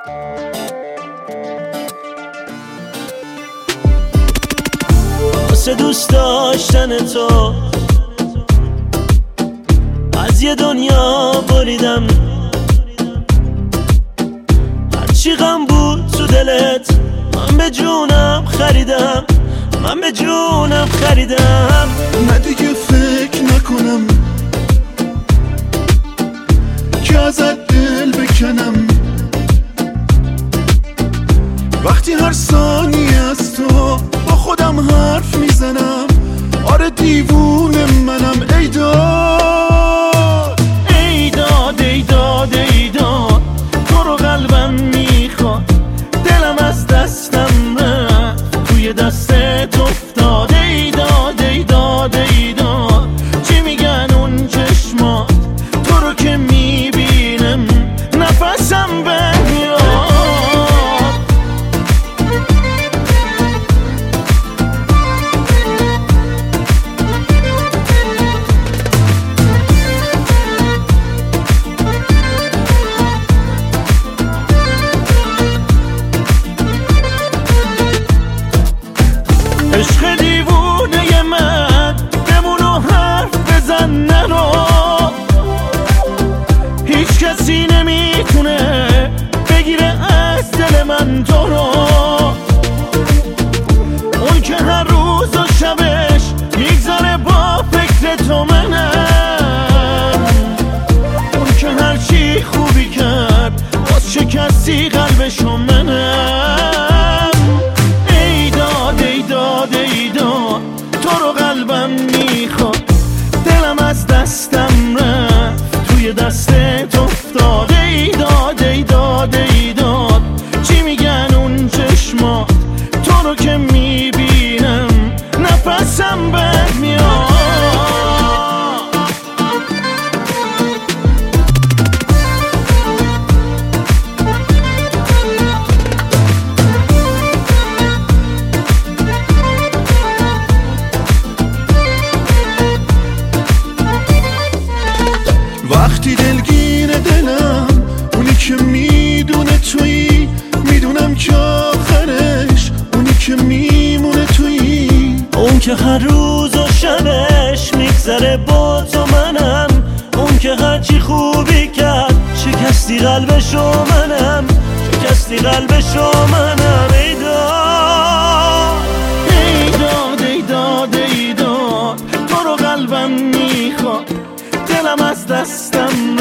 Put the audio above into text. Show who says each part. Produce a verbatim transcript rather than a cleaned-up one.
Speaker 1: واسه دوست داشتن تو از یه دنیا بریدم، هرچی غم بود تو دلت من به جونم خریدم، من به جونم خریدم.
Speaker 2: نه دیگه فکر نکنم که ازت دل بکنم، وقتی هر ثانیه از تو با خودم حرف میزنم. آره دیوونه منم. ای داد
Speaker 1: ای داد ای داد ای داد، تو رو قلبم میخواد، دلم از دستم رفت توی دستت افتاد. ای داد ای داد ای داد، چی میگن اون چشمات، تو رو که میبینم نفسم بمیاد. عشق دیوونه من بمونو حرف بزن نرو، هیچ کسی نمیتونه بگیره از دل من تو رو. اون که هر روز و شبش میگذاره با فکر تو منم، اون که هر چی خوبی کرد باز شکستی قلبشو منم. ای داد ای داد ای داد، تو رو قلبم میخواد، دلم از دستم رفت توی دستت افتاد. ای داد ای داد ای داد، چی میگن اون چشمات، تو رو که میبینم نفسم بد میاد.
Speaker 2: وقتی دلگیر دلم اونی که میدونه تویی، میدونم که آخرش اونی که میمونه تویی.
Speaker 1: اون که هر روز و شبش میگذره با تو منم، اون که هرچی خوبی کرد شکستی قلبشو منم، شکستی قلبشو منم. ای داد ای داد ای داد ای داد، تو رو قلبم میخواد، دلم از دستم